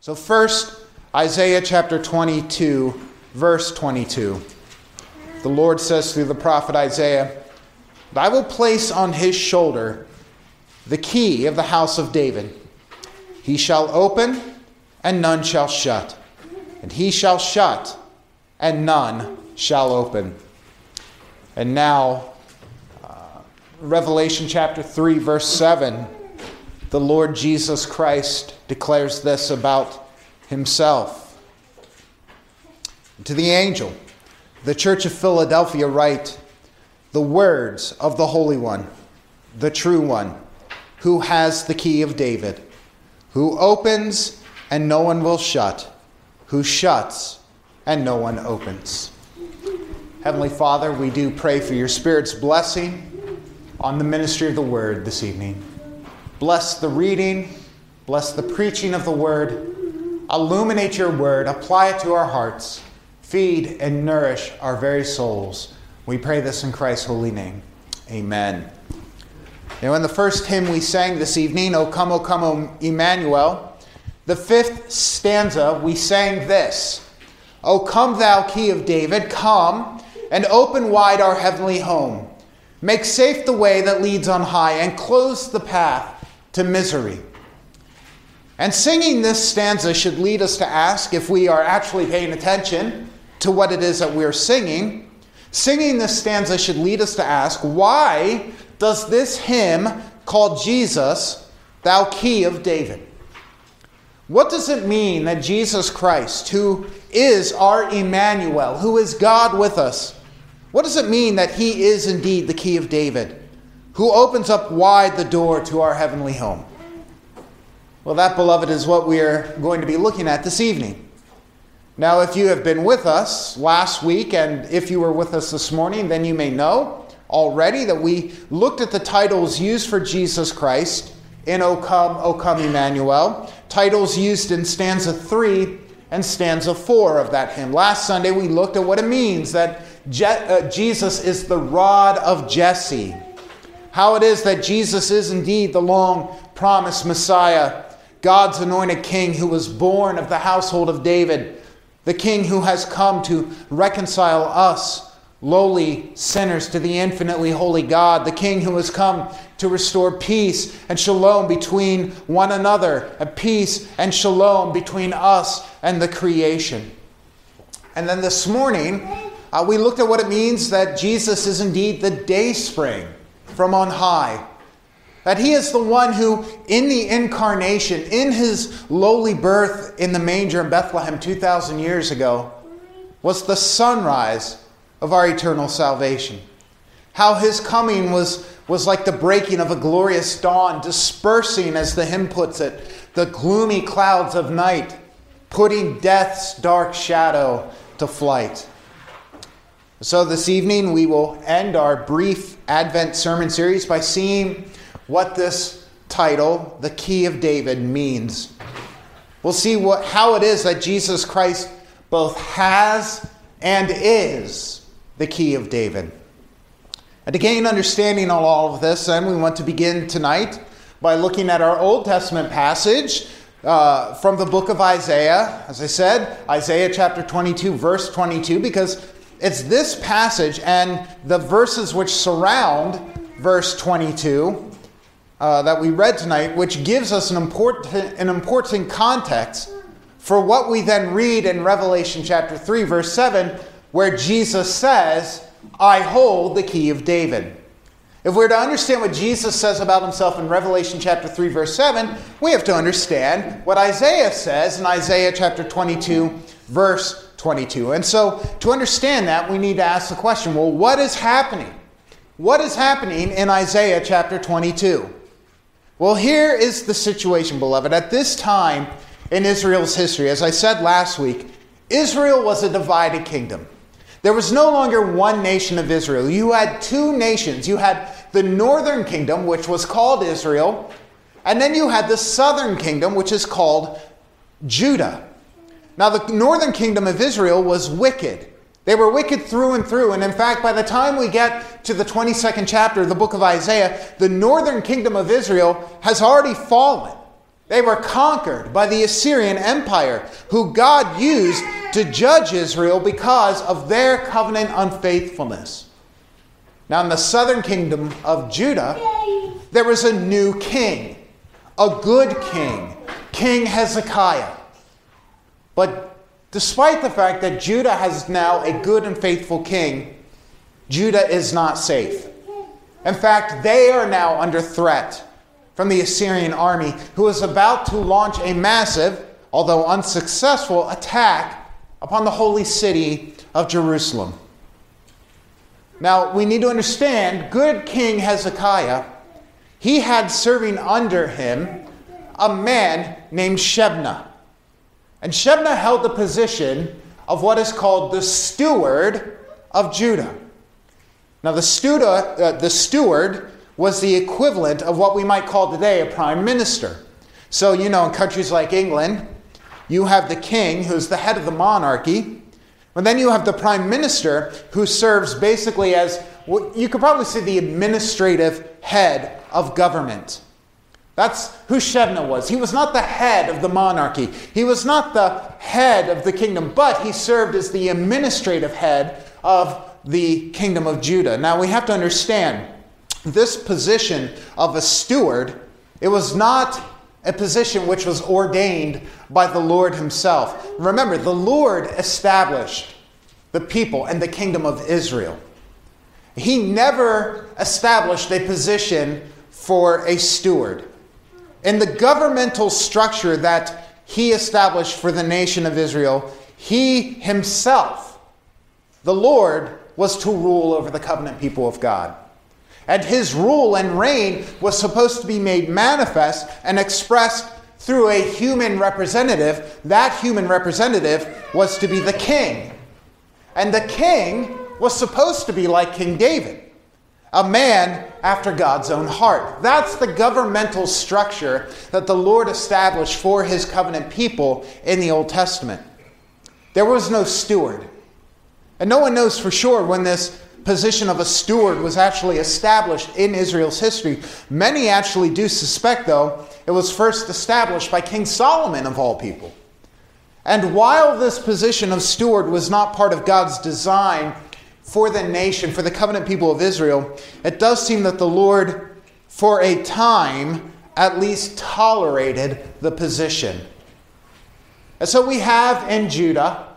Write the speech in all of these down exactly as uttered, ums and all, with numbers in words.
So first, Isaiah chapter twenty-two, verse twenty-two. The Lord says through the prophet Isaiah, "I will place on his shoulder the key of the house of David. He shall open, and none shall shut. And he shall shut, and none shall open." And now, uh, Revelation chapter three, verse seven, the Lord Jesus Christ declares this about himself. To the angel, the church of Philadelphia write, "The words of the Holy One, the true one, who has the key of David, who opens and no one will shut, who shuts and no one opens." Heavenly Father, we do pray for your Spirit's blessing on the ministry of the Word this evening. Bless the reading, bless the preaching of the Word, illuminate your Word, apply it to our hearts, feed and nourish our very souls. We pray this in Christ's holy name. Amen. Now, in the first hymn we sang this evening, "O Come, O Come, O Emmanuel," the fifth stanza we sang this: "O come, thou key of David, come, and open wide our heavenly home. Make safe the way that leads on high, and close the path to misery." And singing this stanza should lead us to ask, if we are actually paying attention to what it is that we're singing, singing this stanza should lead us to ask, why does this hymn call Jesus, "Thou Key of David"? What does it mean that Jesus Christ, who is our Emmanuel, who is God with us, what does it mean that he is indeed the key of David, who opens up wide the door to our heavenly home? Well, that, beloved, is what we are going to be looking at this evening. Now, if you have been with us last week, and if you were with us this morning, then you may know already that we looked at the titles used for Jesus Christ in "O Come, O Come, Emmanuel," titles used in stanza three and stanza four of that hymn. Last Sunday, we looked at what it means that Je- uh, Jesus is the rod of Jesse, how it is that Jesus is indeed the long-promised Messiah, God's anointed king who was born of the household of David, the king who has come to reconcile us, lowly sinners, to the infinitely holy God, the king who has come to restore peace and shalom between one another, a peace and shalom between us and the creation. And then this morning, uh, we looked at what it means that Jesus is indeed the dayspring from on high. That he is the one who, in the incarnation, in his lowly birth in the manger in Bethlehem two thousand years ago, was the sunrise of our eternal salvation. How his coming was, was like the breaking of a glorious dawn, dispersing, as the hymn puts it, the gloomy clouds of night, putting death's dark shadow to flight. So this evening we will end our brief Advent sermon series by seeing what this title, "The Key of David," means. We'll see what, how it is that Jesus Christ both has and is the key of David. And to gain understanding on all of this, then, we want to begin tonight by looking at our Old Testament passage uh, from the book of Isaiah. As I said, Isaiah chapter twenty-two, verse twenty-two, because it's this passage and the verses which surround verse twenty-two uh, that we read tonight, which gives us an important, an important context for what we then read in Revelation chapter three, verse seven, where Jesus says, "I hold the key of David." If we're to understand what Jesus says about himself in Revelation chapter three, verse seven, we have to understand what Isaiah says in Isaiah chapter twenty-two, verse twenty-two. And so, to understand that, we need to ask the question, well, what is happening? What is happening in Isaiah chapter twenty-two? Well, here is the situation, beloved. At this time in Israel's history, as I said last week, Israel was a divided kingdom. There was no longer one nation of Israel. You had two nations. You had the northern kingdom, which was called Israel, and then you had the southern kingdom, which is called Judah. Now, the northern kingdom of Israel was wicked. They were wicked through and through. And in fact, by the time we get to the twenty-second chapter of the book of Isaiah, the northern kingdom of Israel has already fallen. They were conquered by the Assyrian Empire, who God used to judge Israel because of their covenant unfaithfulness. Now, in the southern kingdom of Judah, there was a new king, a good king, King Hezekiah. But despite the fact that Judah has now a good and faithful king, Judah is not safe. In fact, they are now under threat from the Assyrian army, who is about to launch a massive, although unsuccessful, attack upon the holy city of Jerusalem. Now, we need to understand, good King Hezekiah, he had serving under him a man named Shebna. And Shebna held the position of what is called the steward of Judah. Now, the steward, uh, the steward was the equivalent of what we might call today a prime minister. So, you know, in countries like England, you have the king, who's the head of the monarchy, and then you have the prime minister, who serves basically as, you could probably say, the administrative head of government. That's who Shebna was. He was not the head of the monarchy. He was not the head of the kingdom, but he served as the administrative head of the kingdom of Judah. Now, we have to understand, this position of a steward, it was not a position which was ordained by the Lord himself. Remember, the Lord established the people and the kingdom of Israel. He never established a position for a steward. In the governmental structure that he established for the nation of Israel, he himself, the Lord, was to rule over the covenant people of God. And his rule and reign was supposed to be made manifest and expressed through a human representative. That human representative was to be the king. And the king was supposed to be like King David, a man after God's own heart. That's the governmental structure that the Lord established for his covenant people in the Old Testament. There was no steward. And no one knows for sure when this position of a steward was actually established in Israel's history. Many actually do suspect, though, it was first established by King Solomon, of all people. And while this position of steward was not part of God's design for the nation, for the covenant people of Israel, it does seem that the Lord, for a time, at least tolerated the position. And so we have in Judah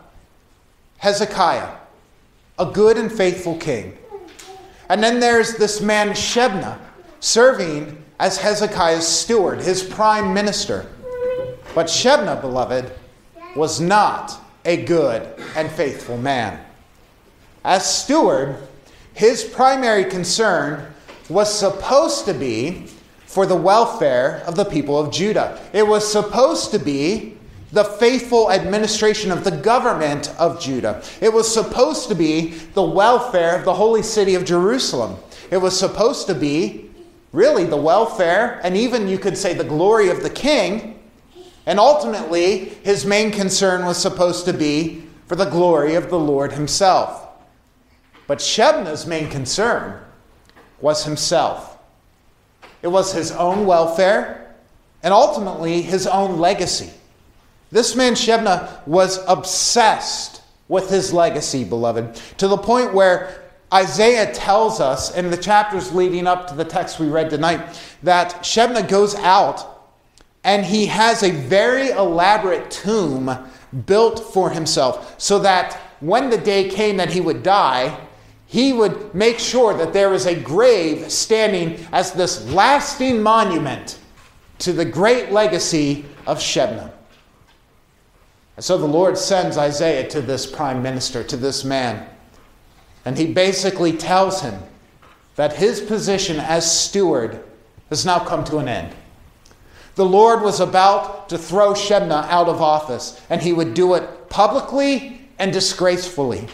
Hezekiah, a good and faithful king. And then there's this man Shebna, serving as Hezekiah's steward, his prime minister. But Shebna, beloved, was not a good and faithful man. As steward, his primary concern was supposed to be for the welfare of the people of Judah. It was supposed to be the faithful administration of the government of Judah. It was supposed to be the welfare of the holy city of Jerusalem. It was supposed to be really the welfare, and even you could say the glory of the king. And ultimately, his main concern was supposed to be for the glory of the Lord himself. But Shebna's main concern was himself. It was his own welfare and ultimately his own legacy. This man Shebna was obsessed with his legacy, beloved, to the point where Isaiah tells us in the chapters leading up to the text we read tonight that Shebna goes out and he has a very elaborate tomb built for himself so that when the day came that he would die, he would make sure that there is a grave standing as this lasting monument to the great legacy of Shebna. And so the Lord sends Isaiah to this prime minister, to this man. And he basically tells him that his position as steward has now come to an end. The Lord was about to throw Shebna out of office, and he would do it publicly and disgracefully.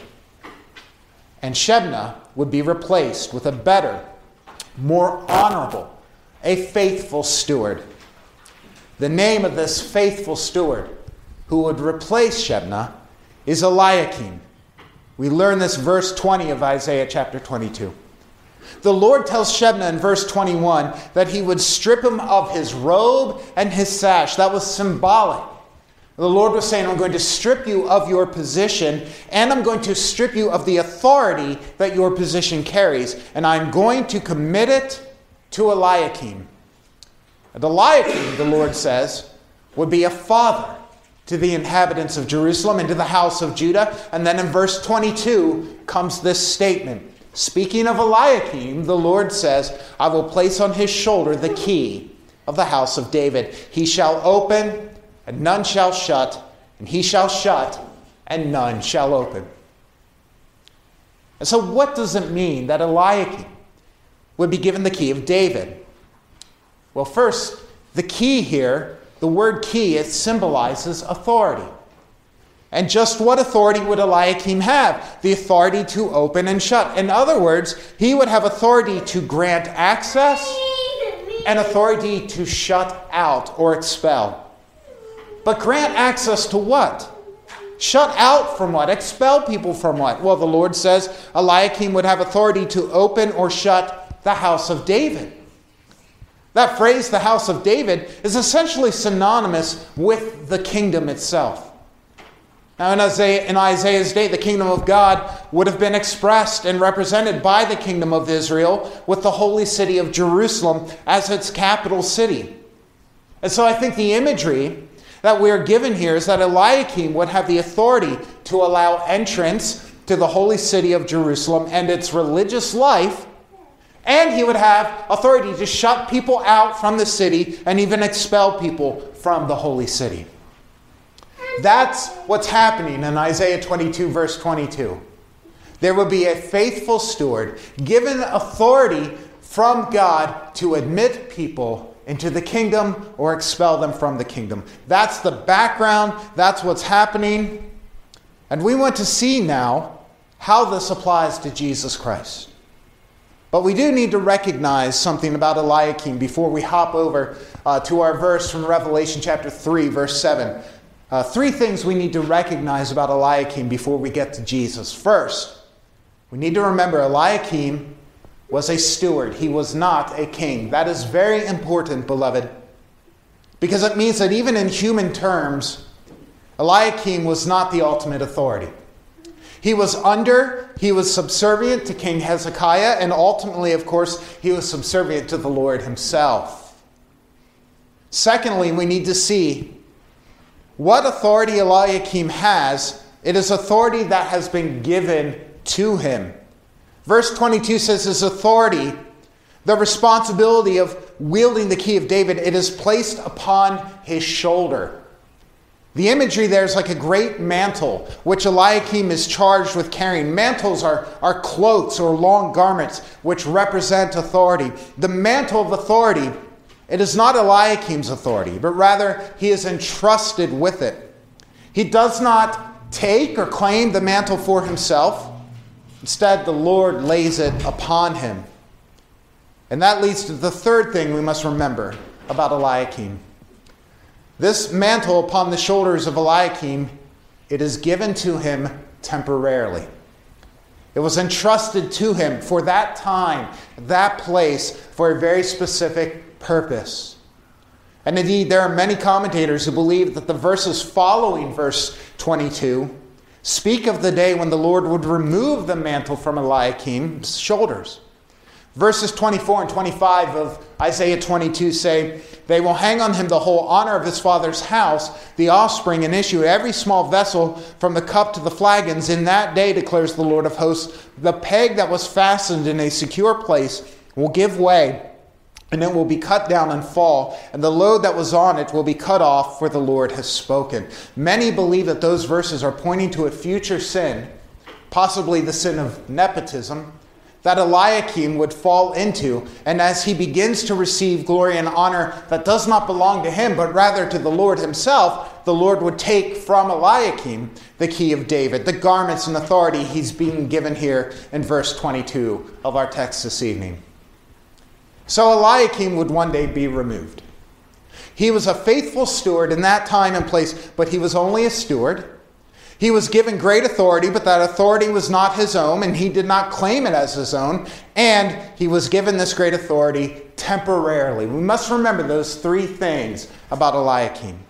And Shebna would be replaced with a better, more honorable, a faithful steward. The name of this faithful steward who would replace Shebna is Eliakim. We learn this verse twenty of Isaiah chapter twenty-two. The Lord tells Shebna in verse twenty-one that he would strip him of his robe and his sash. That was symbolic. The Lord was saying, I'm going to strip you of your position, and I'm going to strip you of the authority that your position carries, and I'm going to commit it to Eliakim. And Eliakim, the Lord says, would be a father to the inhabitants of Jerusalem and to the house of Judah. And then in verse twenty-two comes this statement. Speaking of Eliakim, the Lord says, I will place on his shoulder the key of the house of David. He shall open, and none shall shut, and he shall shut, and none shall open. And so what does it mean that Eliakim would be given the key of David? Well, first, the key here, the word key, it symbolizes authority. And just what authority would Eliakim have? The authority to open and shut. In other words, he would have authority to grant access and authority to shut out or expel. But grant access to what? Shut out from what? Expel people from what? Well, the Lord says Eliakim would have authority to open or shut the house of David. That phrase, the house of David, is essentially synonymous with the kingdom itself. Now, in, Isaiah, in Isaiah's day, the kingdom of God would have been expressed and represented by the kingdom of Israel with the holy city of Jerusalem as its capital city. And so I think the imagery that we are given here is that Eliakim would have the authority to allow entrance to the holy city of Jerusalem and its religious life, and he would have authority to shut people out from the city and even expel people from the holy city. That's what's happening in Isaiah twenty-two, verse twenty-two. There will be a faithful steward given authority from God to admit people into the kingdom or expel them from the kingdom. That's the background. That's what's happening. And we want to see now how this applies to Jesus Christ. But we do need to recognize something about Eliakim before we hop over uh, to our verse from Revelation chapter three, verse seven. Uh, three things we need to recognize about Eliakim before we get to Jesus. First, we need to remember Eliakim was a steward. He was not a king. That is very important, beloved, because it means that even in human terms, Eliakim was not the ultimate authority. He was under, he was subservient to King Hezekiah, and ultimately, of course, he was subservient to the Lord himself. Secondly, we need to see what authority Eliakim has. It is authority that has been given to him. Verse twenty-two says his authority, the responsibility of wielding the key of David, it is placed upon his shoulder. The imagery there is like a great mantle, which Eliakim is charged with carrying. Mantles are, are cloaks or long garments which represent authority. The mantle of authority, it is not Eliakim's authority, but rather he is entrusted with it. He does not take or claim the mantle for himself. Instead, the Lord lays it upon him. And that leads to the third thing we must remember about Eliakim. This mantle upon the shoulders of Eliakim, it is given to him temporarily. It was entrusted to him for that time, that place, for a very specific purpose. And indeed, there are many commentators who believe that the verses following verse twenty-two speak of the day when the Lord would remove the mantle from Eliakim's shoulders. Verses twenty-four and twenty-five of Isaiah twenty-two say, they will hang on him the whole honor of his father's house, the offspring and issue, every small vessel from the cup to the flagons. In that day, declares the Lord of hosts, the peg that was fastened in a secure place will give way, and it will be cut down and fall, and the load that was on it will be cut off, for the Lord has spoken. Many believe that those verses are pointing to a future sin, possibly the sin of nepotism, that Eliakim would fall into, and as he begins to receive glory and honor that does not belong to him, but rather to the Lord himself, the Lord would take from Eliakim the key of David, the garments and authority he's being given here in verse twenty-two of our text this evening. So Eliakim would one day be removed. He was a faithful steward in that time and place, but he was only a steward. He was given great authority, but that authority was not his own, and he did not claim it as his own. And he was given this great authority temporarily. We must remember those three things about Eliakim.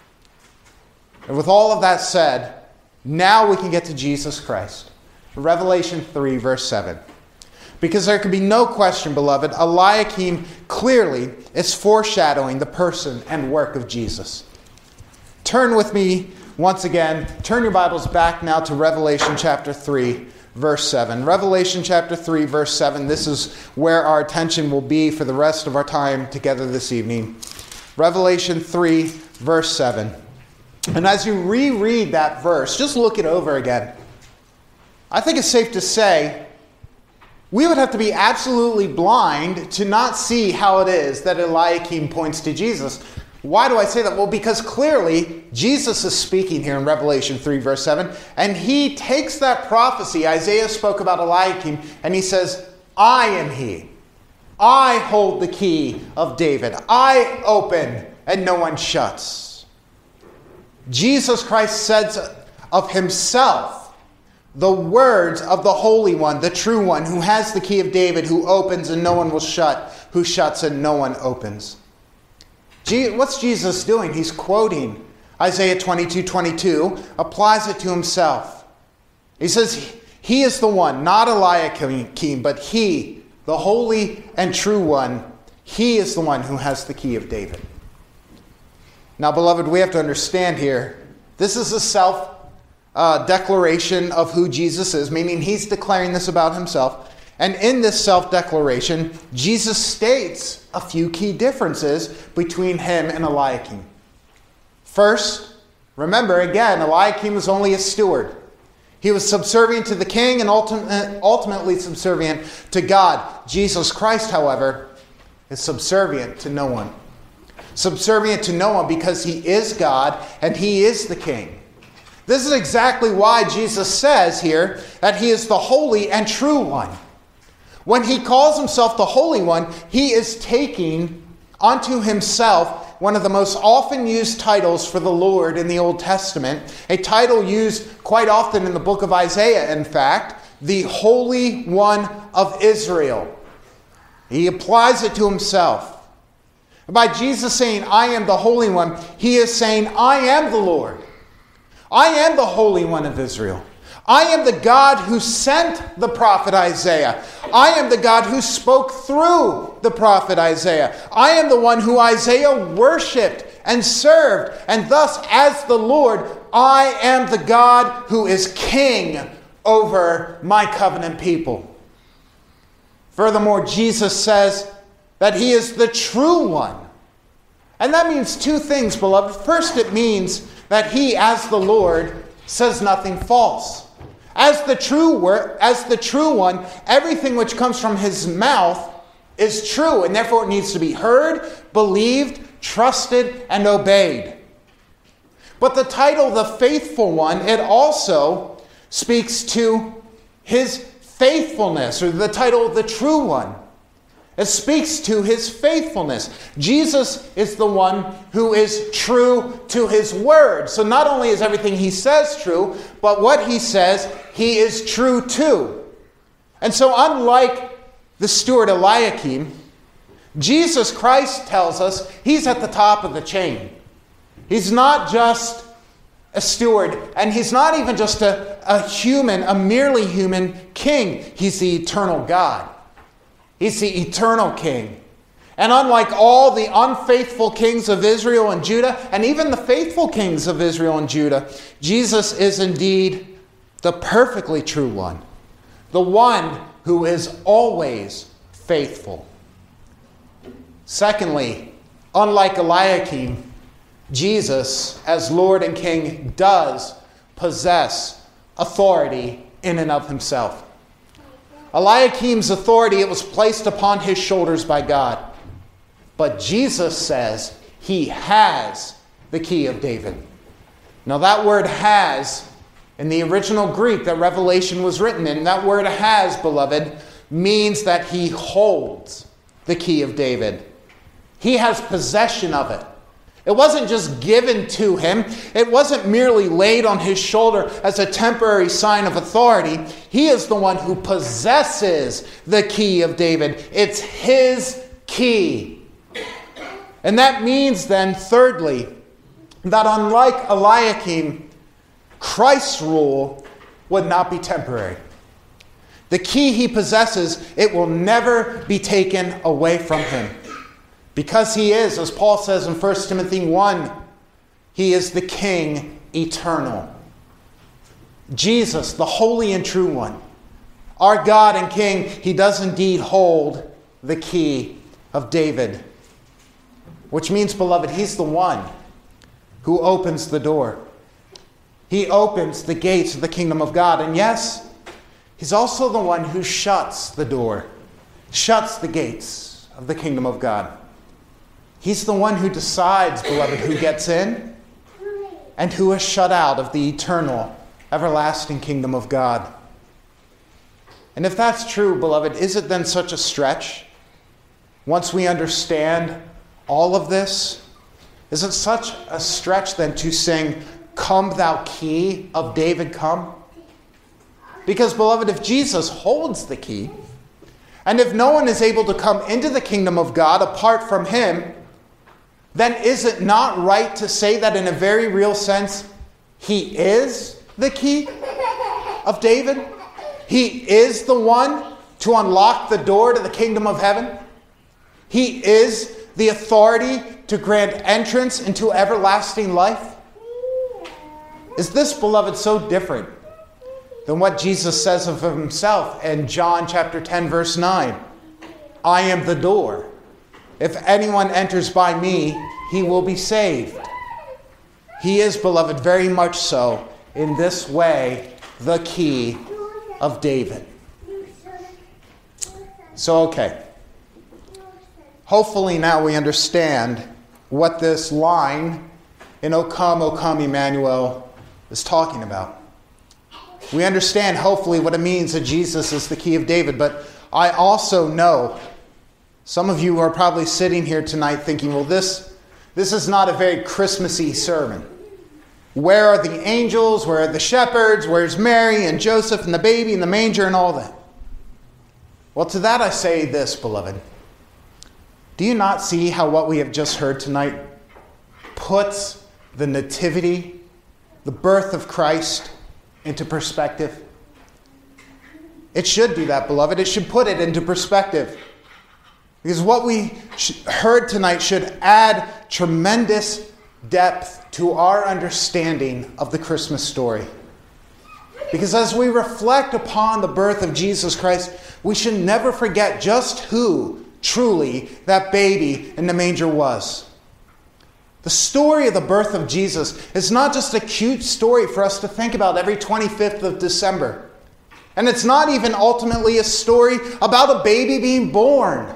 And with all of that said, now we can get to Jesus Christ. Revelation three, verse seven. Because there can be no question, beloved, Eliakim clearly is foreshadowing the person and work of Jesus. Turn with me once again, turn your Bibles back now to Revelation chapter three, verse seven. Revelation chapter three, verse seven. This is where our attention will be for the rest of our time together this evening. Revelation three, verse seven. And as you reread that verse, just look it over again. I think it's safe to say we would have to be absolutely blind to not see how it is that Eliakim points to Jesus. Why do I say that? Well, because clearly Jesus is speaking here in Revelation three, verse seven, and he takes that prophecy Isaiah spoke about Eliakim, and he says, I am he. I hold the key of David. I open, and no one shuts. Jesus Christ says of himself the words of the Holy One, the true one, who has the key of David, who opens and no one will shut, who shuts and no one opens. What's Jesus doing? He's quoting Isaiah twenty-two twenty-two, applies it to himself. He says, he is the one, not Eliakim, but he, the holy and true one, he is the one who has the key of David. Now, beloved, we have to understand here, this is a self-declaration uh, of who Jesus is, meaning he's declaring this about himself. And in this self-declaration, Jesus states a few key differences between him and Eliakim. First, remember again, Eliakim was only a steward. He was subservient to the king and ultimately subservient to God. Jesus Christ, however, is subservient to no one. Subservient to no one because he is God and he is the king. This is exactly why Jesus says here that he is the holy and true one. When he calls himself the Holy One, he is taking unto himself one of the most often used titles for the Lord in the Old Testament, a title used quite often in the book of Isaiah, in fact, the Holy One of Israel. He applies it to himself. By Jesus saying, I am the Holy One, he is saying, I am the Lord. I am the Holy One of Israel. I am the God who sent the prophet Isaiah. I am the God who spoke through the prophet Isaiah. I am the one who Isaiah worshipped and served. And thus, as the Lord, I am the God who is king over my covenant people. Furthermore, Jesus says that he is the true one. And that means two things, beloved. First, it means that he, as the Lord, says nothing false. As the true word, as the true one, everything which comes from his mouth is true, and therefore it needs to be heard, believed, trusted, and obeyed. But the title, the faithful one, it also speaks to his faithfulness, or the title, the true one. It speaks to his faithfulness. Jesus is the one who is true to his word. So not only is everything he says true, but what he says, he is true to. And so unlike the steward Eliakim, Jesus Christ tells us he's at the top of the chain. He's not just a steward, and he's not even just a, a human, a merely human king. He's the eternal God. He's the eternal king. And unlike all the unfaithful kings of Israel and Judah, and even the faithful kings of Israel and Judah, Jesus is indeed the perfectly true one. The one who is always faithful. Secondly, unlike Eliakim, Jesus, as Lord and King, does possess authority in and of himself. Eliakim's authority, it was placed upon his shoulders by God. But Jesus says he has the key of David. Now that word has, in the original Greek that Revelation was written in, that word has, beloved, means that he holds the key of David. He has possession of it. It wasn't just given to him. It wasn't merely laid on his shoulder as a temporary sign of authority. He is the one who possesses the key of David. It's his key. And that means then, thirdly, that unlike Eliakim, Christ's rule would not be temporary. The key he possesses, it will never be taken away from him. Because he is, as Paul says in First Timothy one, he is the King eternal. Jesus, the holy and true one, our God and King, he does indeed hold the key of David. Which means, beloved, he's the one who opens the door. He opens the gates of the kingdom of God. And yes, he's also the one who shuts the door, shuts the gates of the kingdom of God. He's the one who decides, beloved, who gets in and who is shut out of the eternal, everlasting kingdom of God. And if that's true, beloved, is it then such a stretch? Once we understand all of this, is it such a stretch then to sing, "Come thou key of David, come"? Because, beloved, if Jesus holds the key, and if no one is able to come into the kingdom of God apart from him, then is it not right to say that in a very real sense, he is the key of David? He is the one to unlock the door to the kingdom of heaven? He is the authority to grant entrance into everlasting life? Is this, beloved, so different than what Jesus says of himself in John chapter ten, verse nine? I am the door. If anyone enters by me, he will be saved. He is, beloved, very much so, in this way, the key of David. So, okay. Hopefully now we understand what this line in O come, O come, Emmanuel is talking about. We understand, hopefully, what it means that Jesus is the key of David, but I also know some of you are probably sitting here tonight thinking, well, this, this is not a very Christmassy sermon. Where are the angels? Where are the shepherds? Where's Mary and Joseph and the baby and the manger and all that? Well, to that I say this, beloved. Do you not see how what we have just heard tonight puts the nativity, the birth of Christ, into perspective? It should do that, beloved. It should put it into perspective. Because what we heard tonight should add tremendous depth to our understanding of the Christmas story. Because as we reflect upon the birth of Jesus Christ, we should never forget just who truly that baby in the manger was. The story of the birth of Jesus is not just a cute story for us to think about every twenty-fifth of December. And it's not even ultimately a story about a baby being born.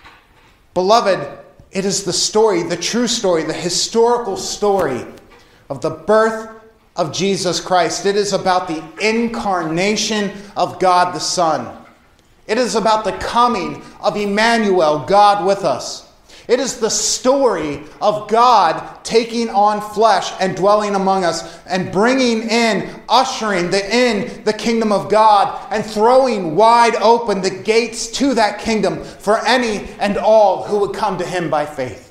Beloved, it is the story, the true story, the historical story of the birth of Jesus Christ. It is about the incarnation of God the Son. It is about the coming of Emmanuel, God with us. It is the story of God taking on flesh and dwelling among us and bringing in, ushering the in the kingdom of God and throwing wide open the gates to that kingdom for any and all who would come to him by faith.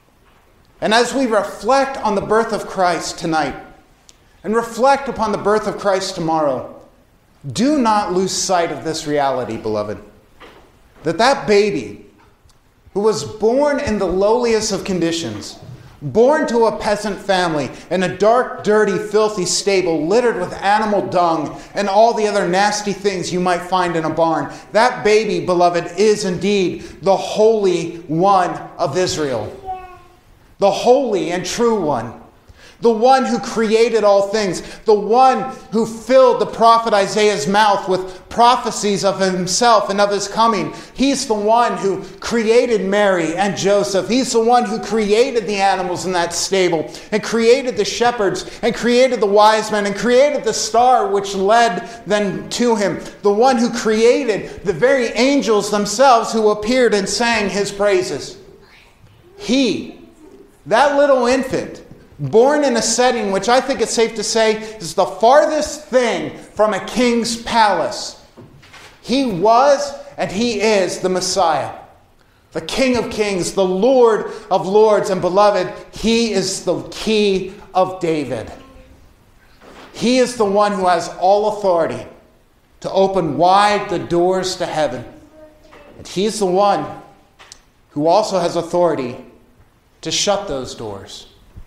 And as we reflect on the birth of Christ tonight and reflect upon the birth of Christ tomorrow, do not lose sight of this reality, beloved, that that baby who was born in the lowliest of conditions, born to a peasant family in a dark, dirty, filthy stable littered with animal dung and all the other nasty things you might find in a barn, that baby, beloved, is indeed the Holy One of Israel. The holy and true one. The one who created all things. The one who filled the prophet Isaiah's mouth with prophecies of himself and of his coming. He's the one who created Mary and Joseph. He's the one who created the animals in that stable and created the shepherds and created the wise men and created the star which led them to him. The one who created the very angels themselves who appeared and sang his praises. He, That little infant, born in a setting which I think it's safe to say is the farthest thing from a king's palace, he was and he is the Messiah, the King of Kings, the Lord of Lords, and beloved, he is the key of David. He is the one who has all authority to open wide the doors to heaven. And he's the one who also has authority to shut those doors.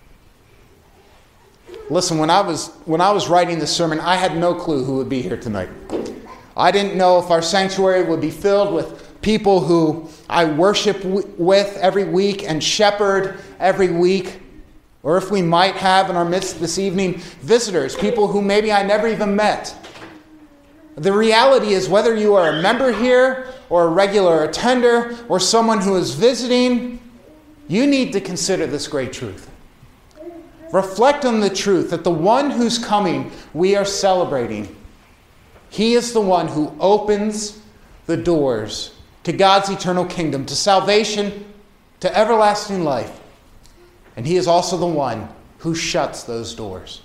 Listen, when I was when I was writing this sermon, I had no clue who would be here tonight. I didn't know if our sanctuary would be filled with people who I worship w- with every week and shepherd every week, or if we might have in our midst this evening visitors, people who maybe I never even met. The reality is, whether you are a member here or a regular attender or someone who is visiting, you need to consider this great truth. Reflect on the truth that the one who's coming we are celebrating, he is the one who opens the doors to God's eternal kingdom, to salvation, to everlasting life. And he is also the one who shuts those doors.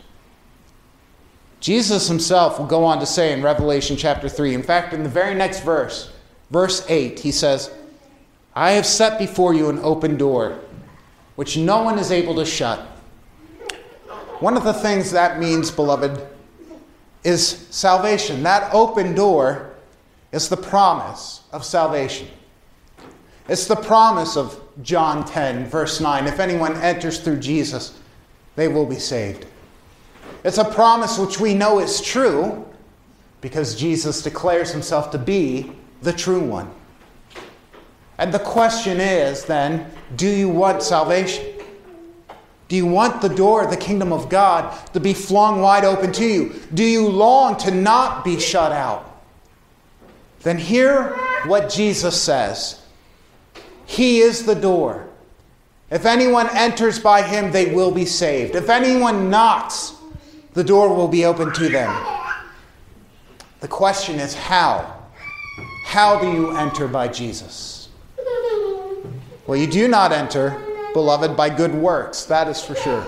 Jesus himself will go on to say in Revelation chapter three, in fact, in the very next verse, verse eight, he says, I have set before you an open door, which no one is able to shut. One of the things that means, beloved, is salvation. That open door is the promise of salvation. It's the promise of John ten, verse nine. If anyone enters through Jesus, they will be saved. It's a promise which we know is true because Jesus declares himself to be the true one. And the question is then, do you want salvation? Do you want the door of the kingdom of God to be flung wide open to you? Do you long to not be shut out? Then hear what Jesus says. He is the door. If anyone enters by him, they will be saved. If anyone knocks, the door will be open to them. The question is how? How do you enter by Jesus? Well, you do not enter, beloved, by good works. That is for sure.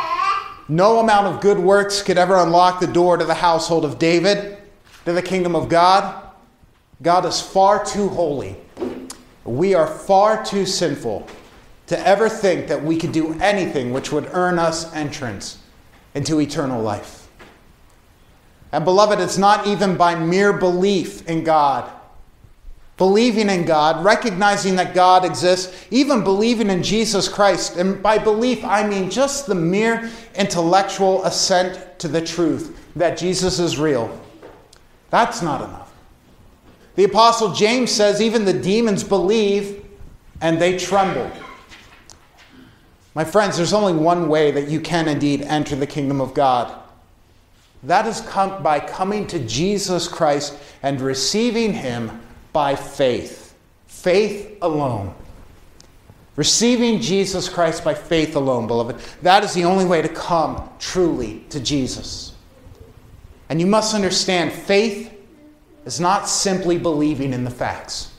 No amount of good works could ever unlock the door to the household of David, to the kingdom of God. God is far too holy. We are far too sinful to ever think that we could do anything which would earn us entrance into eternal life. And beloved, it's not even by mere belief in God. Believing in God, recognizing that God exists, even believing in Jesus Christ. And by belief, I mean just the mere intellectual assent to the truth that Jesus is real. That's not enough. The Apostle James says even the demons believe and they tremble. My friends, there's only one way that you can indeed enter the kingdom of God. That is come by coming to Jesus Christ and receiving him by faith. Faith alone. Receiving Jesus Christ by faith alone, beloved. That is the only way to come truly to Jesus. And you must understand, faith is not simply believing in the facts.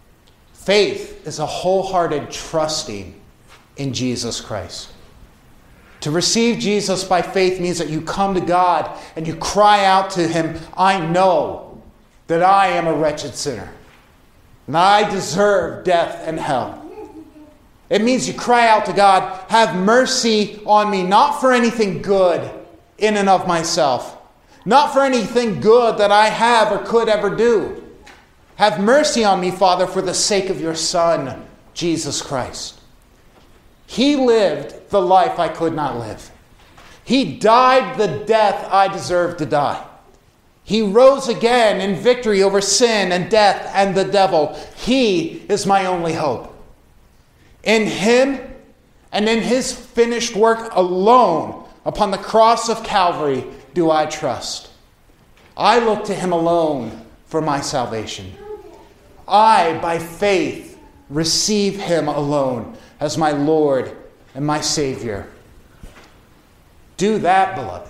Faith is a wholehearted trusting in Jesus Christ. To receive Jesus by faith means that you come to God and you cry out to him, I know that I am a wretched sinner. And I deserve death and hell. It means you cry out to God, have mercy on me, not for anything good in and of myself. Not for anything good that I have or could ever do. Have mercy on me, Father, for the sake of your Son, Jesus Christ. He lived the life I could not live. He died the death I deserved to die. He rose again in victory over sin and death and the devil. He is my only hope. In him and in his finished work alone upon the cross of Calvary do I trust. I look to him alone for my salvation. I, by faith, receive him alone as my Lord and my Savior. Do that, beloved.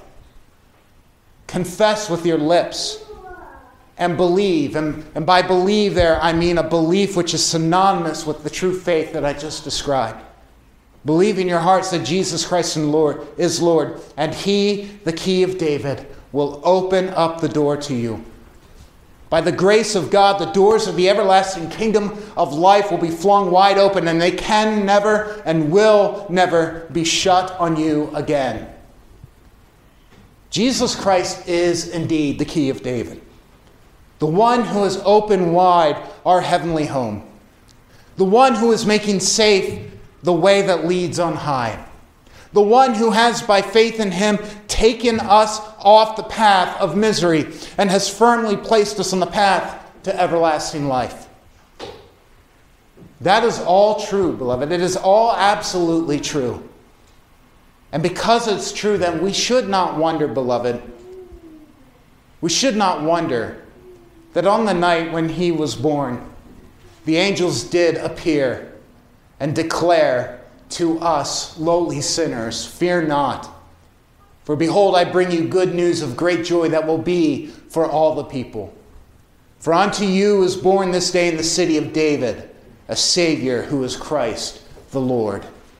Confess with your lips and believe. And, and by believe there, I mean a belief which is synonymous with the true faith that I just described. Believe in your hearts that Jesus Christ is Lord, and he, the key of David, will open up the door to you. By the grace of God, the doors of the everlasting kingdom of life will be flung wide open, and they can never and will never be shut on you again. Jesus Christ is indeed the key of David, the one who has opened wide our heavenly home, the one who is making safe the way that leads on high, the one who has, by faith in him, taken us off the path of misery and has firmly placed us on the path to everlasting life. That is all true, beloved. It is all absolutely true. And because it's true, then we should not wonder, beloved, we should not wonder that on the night when he was born, the angels did appear and declare to us, lowly sinners, fear not. For behold, I bring you good news of great joy that will be for all the people. For unto you is born this day in the city of David a Savior who is Christ the Lord.